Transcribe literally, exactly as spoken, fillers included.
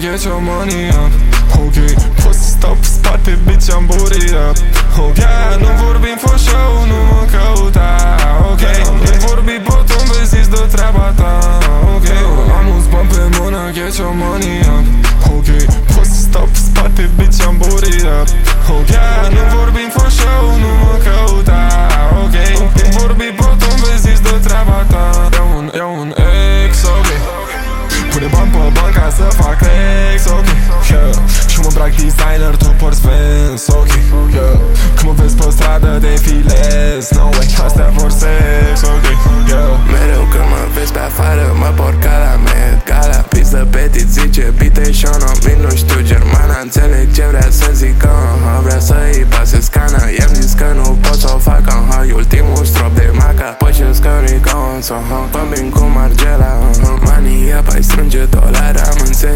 get your money up. Ok, pot să stau pe spate, bitch, am booty up. Ok, nu vorbim for show, nu mă căuta. Ok, nu vorbi potom, vezi de treaba ta. Ok, am un bani pe mână, get your money up. Ok, pot să stau pe spate, bitch, am booty up. Ok, nu vorbim for show, nu mă căuta. Ok, nu vorbi potom, vezi de treaba ta. Iau un, iau un ex, ok. Pune bani pe bani ca să fac ex, ok, yeah. Și mă îmbrac designer, tu porți Vans, ok, yeah. Când mă vezi pe stradă te filez, no way, astea vor sex, ok, yeah. Mereu când mă vezi pe afară, mă porc ca la Met Gala. Piză petit zice bite și o numit, nu știu germana. Înțeleg ce vrea să zică, uh-huh. Vrea să-i pase scana. I-am zis că nu pot să o fac, uh-huh. Ultimul strop de maca, pășesc că nu-i cons, uh-huh. Pămbin cu Margela, uh-huh. Mania, pai strânge dolari, am înțeles